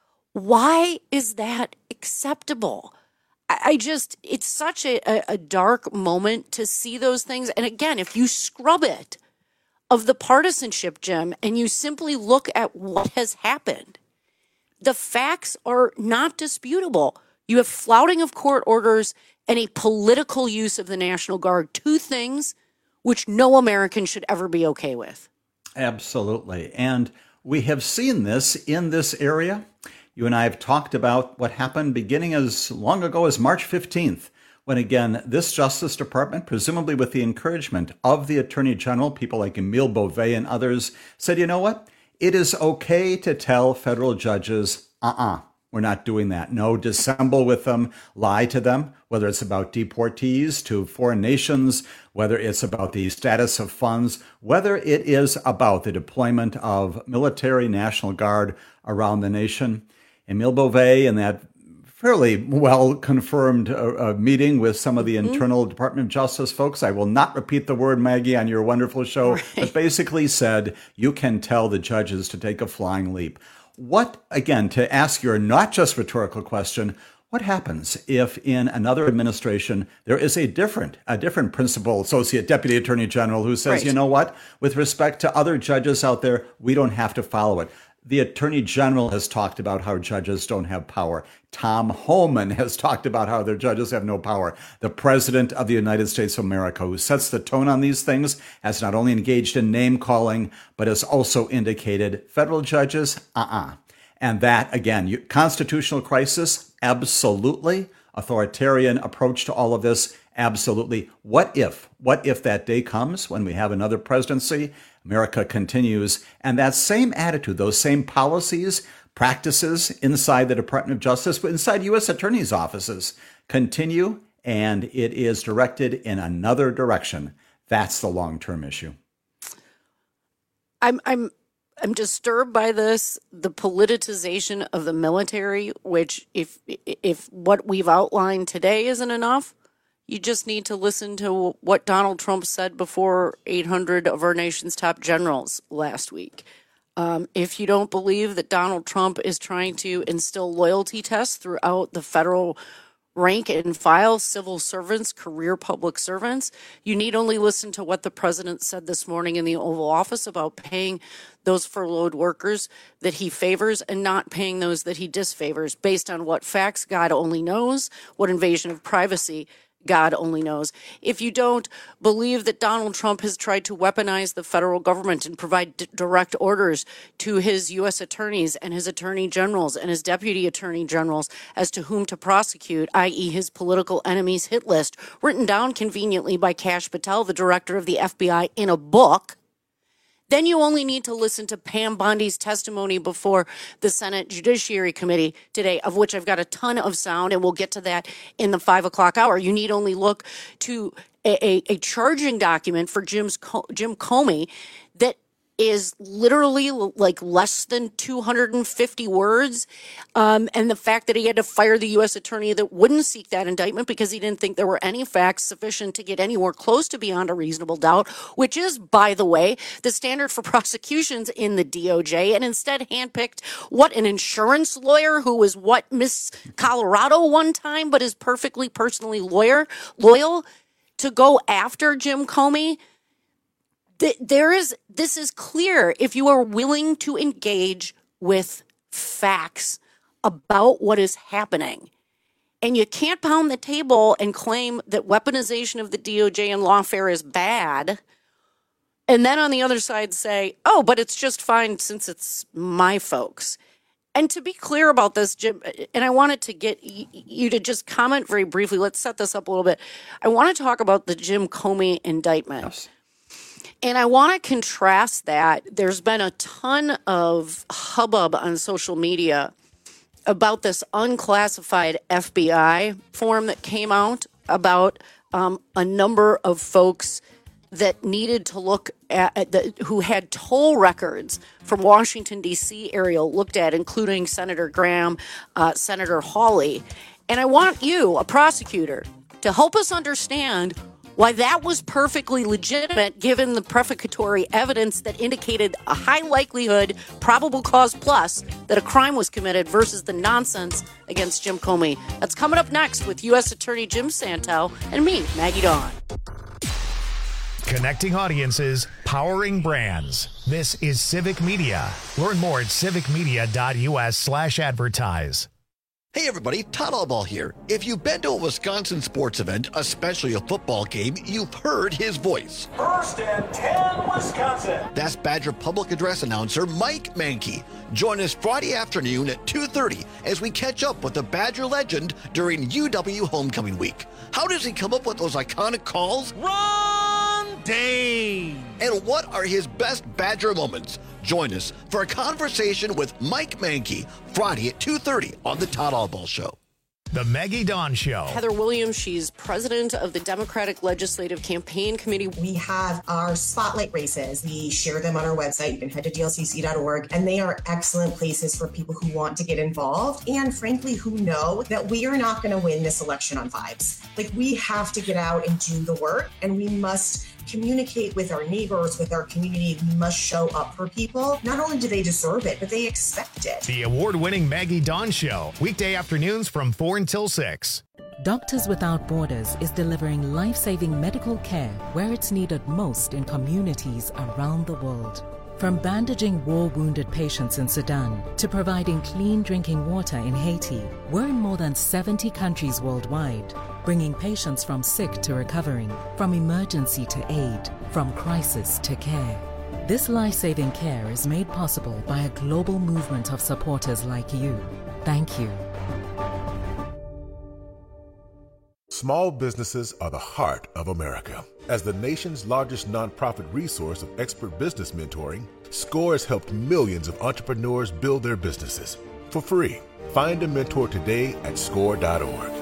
Why is that acceptable? It's such a dark moment to see those things. And again, if you scrub it of the partisanship, Jim, and you simply look at what has happened, the facts are not disputable. You have flouting of court orders and a political use of the National Guard, two things which no American should ever be okay with. Absolutely. And we have seen this in this area. You and I have talked about what happened beginning as long ago as March 15th, when, again, this Justice Department, presumably with the encouragement of the Attorney General, people like Emile Beauvais and others, said, you know what? It is okay to tell federal judges, we're not doing that. No, dissemble with them, lie to them, whether it's about deportees to foreign nations, whether it's about the status of funds, whether it is about the deployment of military National Guard around the nation. Emile Beauvais, in that fairly well-confirmed meeting with some of the internal Department of Justice folks, I will not repeat the word, Maggie, on your wonderful show, but basically said, you can tell the judges to take a flying leap. What, again, to ask your not just rhetorical question, what happens if in another administration there is a different principal associate deputy attorney general who says, you know what, with respect to other judges out there, we don't have to follow it. The attorney general has talked about how judges don't have power. Tom Homan has talked about how their judges have no power. The president of the United States of America, who sets the tone on these things, has not only engaged in name calling, but has also indicated federal judges, And that, again, constitutional crisis, absolutely. Authoritarian approach to all of this, absolutely. What if that day comes when we have another presidency, America continues, and that same attitude, those same policies, practices inside the Department of Justice, but inside U.S. attorneys' offices continue, and it is directed in another direction. That's the long-term issue. I'm disturbed by this, the politicization of the military, which if what we've outlined today isn't enough, you just need to listen to what Donald Trump said before 800 of our nation's top generals last week. If you don't believe that Donald Trump is trying to instill loyalty tests throughout the federal rank and file, civil servants, career public servants, you need only listen to what the president said this morning in the Oval Office about paying those furloughed workers that he favors and not paying those that he disfavors based on what facts God only knows, what invasion of privacy God only knows. If you don't believe that Donald Trump has tried to weaponize the federal government and provide direct orders to his U.S. attorneys and his attorney generals and his deputy attorney generals as to whom to prosecute, i.e. his political enemies hit list, written down conveniently by Kash Patel, the director of the FBI, in a book, then you only need to listen to Pam Bondi's testimony before the Senate Judiciary Committee today, of which I've got a ton of sound, and we'll get to that in the 5 o'clock hour. You need only look to a charging document for Jim Comey that is literally like less than 250 words. And the fact that he had to fire the U.S. attorney that wouldn't seek that indictment because he didn't think there were any facts sufficient to get anywhere close to beyond a reasonable doubt, which is, by the way, the standard for prosecutions in the DOJ, and instead handpicked an insurance lawyer who was Miss Colorado one time, but is perfectly personally loyal to go after Jim Comey. This is clear. If you are willing to engage with facts about what is happening, and you can't pound the table and claim that weaponization of the DOJ and lawfare is bad, and then on the other side say, oh, but it's just fine since it's my folks. And to be clear about this, Jim, and I wanted to get you to just comment very briefly. Let's set this up a little bit. I want to talk about the Jim Comey indictment. Yes. And I want to contrast that. There's been a ton of hubbub on social media about this unclassified FBI form that came out about a number of folks that needed to look at who had toll records from Washington, D.C. area looked at, including Senator Graham, Senator Hawley. And I want you, a prosecutor, to help us understand why that was perfectly legitimate given the prefatory evidence that indicated a high likelihood, probable cause plus, that a crime was committed versus the nonsense against Jim Comey. That's coming up next with U.S. Attorney Jim Santel and me, Maggie Dawn. Connecting audiences, powering brands. This is Civic Media. Learn more at civicmedia.us/advertise. Hey everybody, Todd Allball here. If you've been to a Wisconsin sports event, especially a football game, you've heard his voice. First and 10, Wisconsin. That's Badger Public Address announcer Mike Mankey. Join us Friday afternoon at 2:30 as we catch up with the Badger legend during UW Homecoming Week. How does he come up with those iconic calls? Ron Dane. And what are his best Badger moments? Join us for a conversation with Mike Mankey Friday at 2:30 on the Todd Allball Show. The Maggie Dawn Show. Heather Williams, she's president of the Democratic Legislative Campaign Committee. We have our spotlight races. We share them on our website. You can head to dlcc.org, and they are excellent places for people who want to get involved and, frankly, who know that we are not going to win this election on vibes. Like, we have to get out and do the work, and we must communicate with our neighbors, with our community. We must show up for people. Not only do they deserve it, but they expect it. The award-winning Maggie Dawn Show, weekday afternoons from 4 until 6. Doctors Without Borders is delivering life-saving medical care where it's needed most in communities around the world. From bandaging war-wounded patients in Sudan to providing clean drinking water in Haiti, we're in more than 70 countries worldwide, bringing patients from sick to recovering, from emergency to aid, from crisis to care. This life-saving care is made possible by a global movement of supporters like you. Thank you. Small businesses are the heart of America. As the nation's largest nonprofit resource of expert business mentoring, SCORE has helped millions of entrepreneurs build their businesses for free. Find a mentor today at score.org.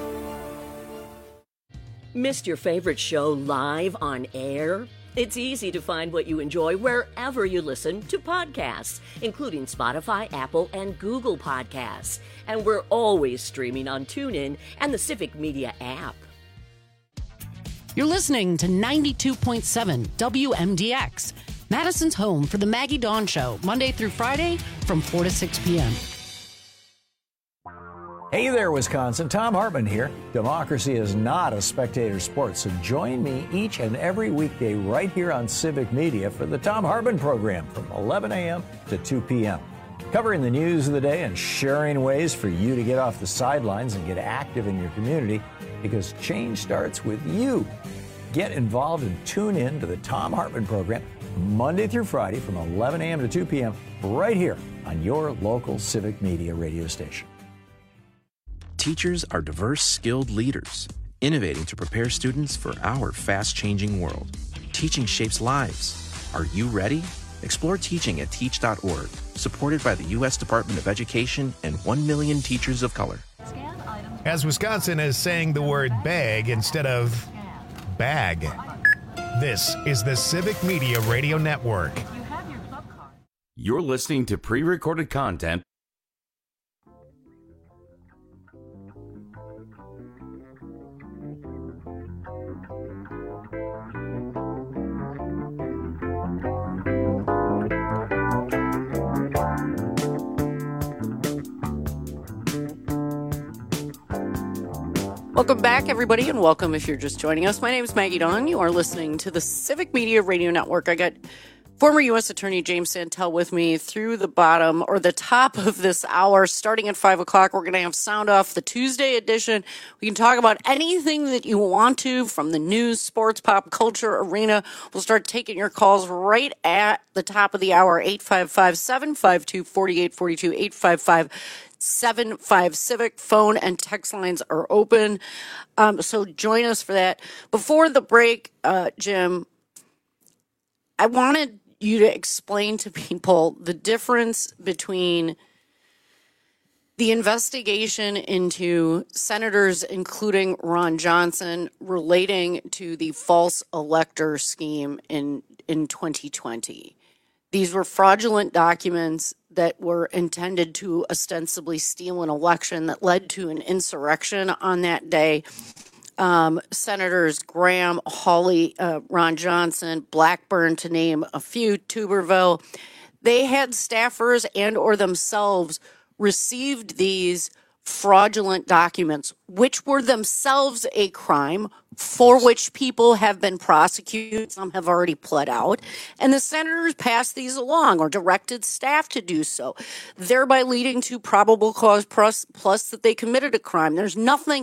Missed your favorite show live on air? It's easy to find what you enjoy wherever you listen to podcasts, including Spotify, Apple, and Google Podcasts. And we're always streaming on TuneIn and the Civic Media app. You're listening to 92.7 WMDX, Madison's home for the Maggie Dawn Show, Monday through Friday from 4 to 6 p.m. Hey there, Wisconsin. Tom Hartman here. Democracy is not a spectator sport, so join me each and every weekday right here on Civic Media for the Tom Hartman program from 11 a.m. to 2 p.m. Covering the news of the day and sharing ways for you to get off the sidelines and get active in your community, because change starts with you. Get involved and tune in to the Tom Hartman program Monday through Friday from 11 a.m. to 2 p.m. right here on your local Civic Media radio station. Teachers are diverse, skilled leaders, innovating to prepare students for our fast-changing world. Teaching shapes lives. Are you ready? Explore teaching at teach.org, supported by the U.S. Department of Education and 1 million teachers of color. As Wisconsin is saying the word bag instead of bag. This is the Civic Media Radio Network. You're listening to pre-recorded content. Welcome back, everybody, and welcome if you're just joining us. My name is Maggie Dawn. You are listening to the Civic Media Radio Network. I got former U.S. Attorney James Santel with me through the bottom or the top of this hour. Starting at 5 o'clock, we're going to have Sound Off, the Tuesday edition. We can talk about anything that you want to from the news, sports, pop culture arena. We'll start taking your calls right at the top of the hour, 855-752-4842, 855-75 Civic. Phone and text lines are open. So join us for that. Before the break, Jim, I wanted you to explain to people the difference between The investigation into senators, including Ron Johnson, relating to the false elector scheme in 2020. These were fraudulent documents that were intended to ostensibly steal an election that led to an insurrection on that day. Senators Graham, Hawley, Ron Johnson, Blackburn, to name a few, Tuberville, they had staffers and or themselves received these fraudulent documents, which were themselves a crime for which people have been prosecuted. Some have already pled out. And the senators passed these along or directed staff to do so, thereby leading to probable cause plus that they committed a crime. There's nothing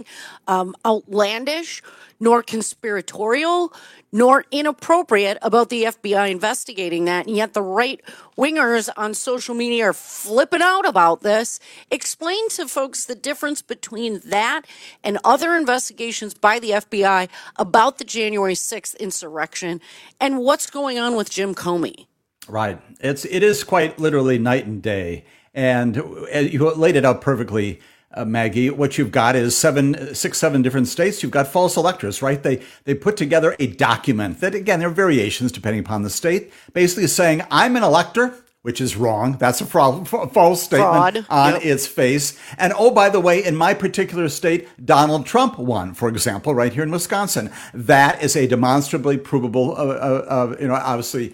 outlandish nor conspiratorial nor inappropriate about the FBI investigating that. And yet the right wingers on social media are flipping out about this. Explain to folks the difference between that and other investigations by the FBI about the January 6th insurrection and what's going on with Jim Comey. Right. It is quite literally night and day. And you laid it out perfectly, Maggie. What you've got is seven different states. You've got false electors, right? They put together a document that, again, there are variations depending upon the state, basically saying, I'm an elector, which is wrong. That's a false statement on its face. And oh, by the way, in my particular state, Donald Trump won, for example, right here in Wisconsin. That is a demonstrably provable, obviously,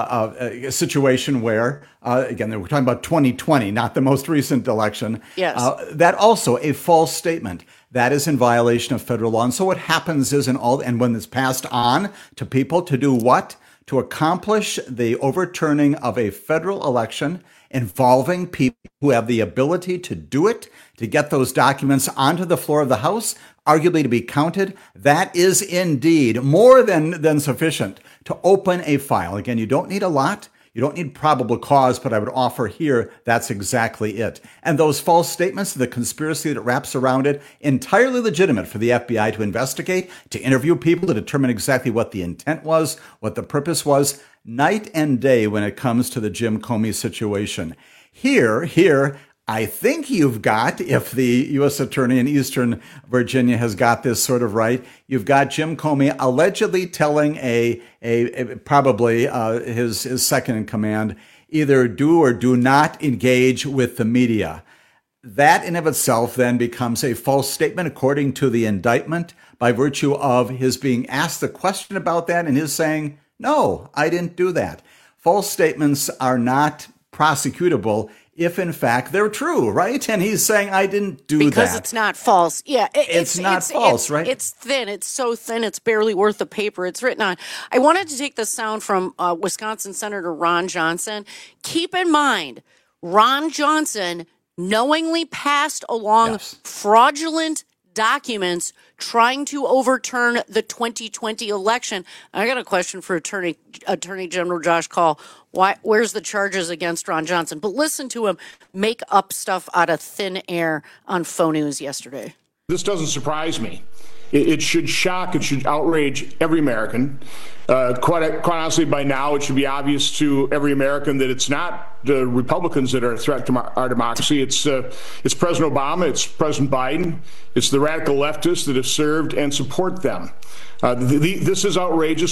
a situation where, again, we're talking about 2020, not the most recent election. Yes. That also a false statement. That is in violation of federal law. And so what happens is, and when it's passed on to people to do what? To accomplish the overturning of a federal election involving people who have the ability to do it, to get those documents onto the floor of the House, arguably to be counted, that is indeed more than sufficient to open a file. Again, you don't need a lot. You don't need probable cause, but I would offer here that's exactly it. And those false statements, the conspiracy that wraps around it, entirely legitimate for the FBI to investigate, to interview people, to determine exactly what the intent was, what the purpose was, night and day when it comes to the Jim Comey situation. Here, I think you've got, if the U.S. Attorney in Eastern Virginia has got this sort of right, you've got Jim Comey allegedly telling probably his second in command, either do or do not engage with the media. That in of itself then becomes a false statement according to the indictment by virtue of his being asked the question about that and his saying, no, I didn't do that. False statements are not prosecutable if in fact they're true, right? And he's saying, I didn't do that. Because it's not false. Yeah. It's not false, right? It's thin. It's so thin, it's barely worth the paper it's written on. I wanted to take the sound from Wisconsin Senator Ron Johnson. Keep in mind, Ron Johnson knowingly passed along fraudulent documents trying to overturn the 2020 election. I got a question for Attorney General Josh Kaul. Where's the charges against Ron Johnson? But listen to him make up stuff out of thin air on Faux News yesterday. This doesn't surprise me. It should shock, it should outrage every American. Quite honestly, by now, it should be obvious to every American that it's not the Republicans that are a threat to our democracy. It's President Obama, it's President Biden, it's the radical leftists that have served and support them. This is outrageous.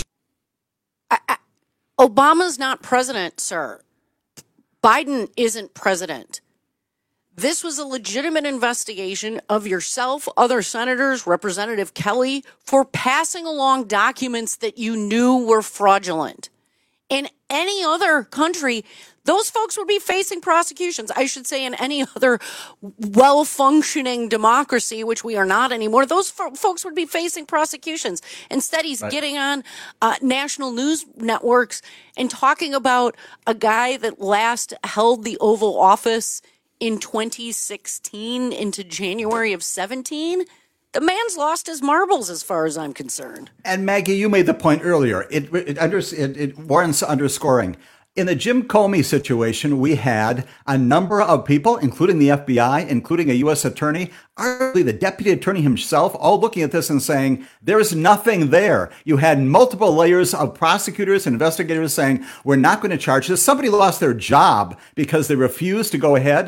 Obama's not president, sir. Biden isn't president. This was a legitimate investigation of yourself, other senators, Representative Kelly, for passing along documents that you knew were fraudulent. In any other country, those folks would be facing prosecutions. I should say in any other well-functioning democracy, which we are not anymore, those folks would be facing prosecutions. Instead, he's getting on national news networks and talking about a guy that last held the Oval Office in 2016 into January of 17. The man's lost his marbles as far as I'm concerned. And Maggie, you made the point earlier. It warrants underscoring. In the Jim Comey situation, we had a number of people, including the FBI, including a U.S. attorney, arguably the deputy attorney himself, all looking at this and saying, there's nothing there. You had multiple layers of prosecutors and investigators saying, we're not going to charge this. Somebody lost their job because they refused to go ahead.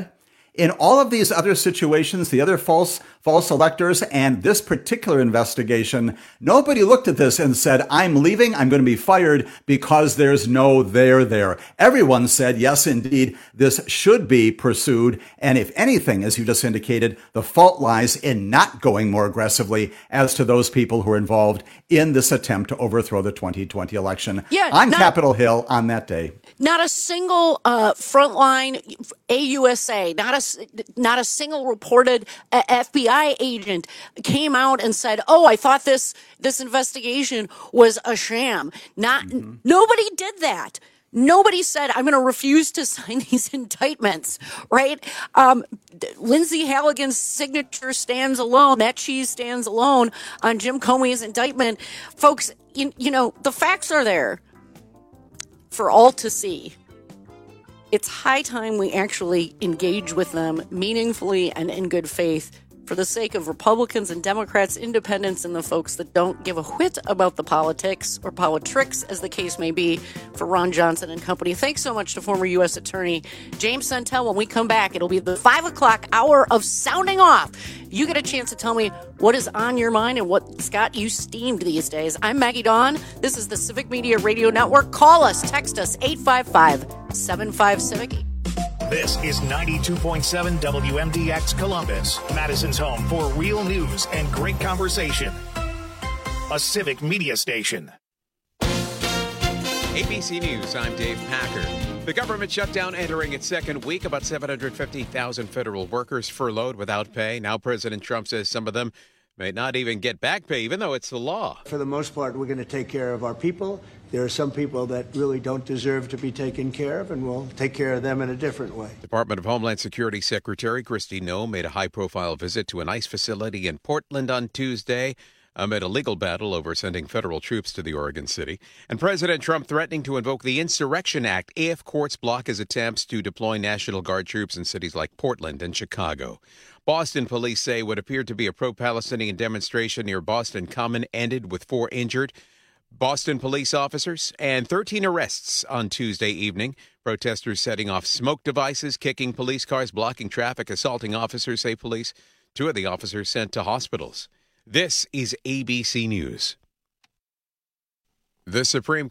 In all of these other situations, the other false electors and this particular investigation, nobody looked at this and said, I'm leaving, I'm going to be fired because there's no there. Everyone said, yes, indeed, this should be pursued. And if anything, as you just indicated, the fault lies in not going more aggressively as to those people who are involved in this attempt to overthrow the 2020 election on Capitol Hill on that day. Not a single frontline AUSA, not a single reported FBI agent came out and said, "Oh, I thought this investigation was a sham." Nobody did that. Nobody said, "I'm going to refuse to sign these indictments." Right? Lindsay Halligan's signature stands alone. That cheese stands alone on Jim Comey's indictment, folks. You know, the facts are there for all to see. It's high time we actually engage with them meaningfully and in good faith for the sake of Republicans and Democrats, independents, and the folks that don't give a whit about the politics or politricks, as the case may be, for Ron Johnson and company. Thanks so much to former U.S. Attorney James Santel. When we come back, it'll be the 5 o'clock hour of sounding off. You get a chance to tell me what is on your mind and what's got you steamed these days. I'm Maggie Dawn. This is the Civic Media Radio Network. Call us, text us, 855-75-CIVIC. This is 92.7 WMDX Columbus, Madison's home for real news and great conversation. A Civic Media station. ABC News, I'm Dave Packer. The government shutdown entering its second week. About 750,000 federal workers furloughed without pay. Now President Trump says some of them may not even get back pay, even though it's the law. For the most part, we're going to take care of our people. There are some people that really don't deserve to be taken care of, and we'll take care of them in a different way. Department of Homeland Security Secretary Kristi Noem made a high-profile visit to an ICE facility in Portland on Tuesday amid a legal battle over sending federal troops to the Oregon city. And President Trump threatening to invoke the Insurrection Act if courts block his attempts to deploy National Guard troops in cities like Portland and Chicago. Boston police say what appeared to be a pro-Palestinian demonstration near Boston Common ended with 4 injured Boston police officers and 13 arrests on Tuesday evening. Protesters setting off smoke devices, kicking police cars, blocking traffic, assaulting officers, say police. 2 of the officers sent to hospitals. This is ABC News. The Supreme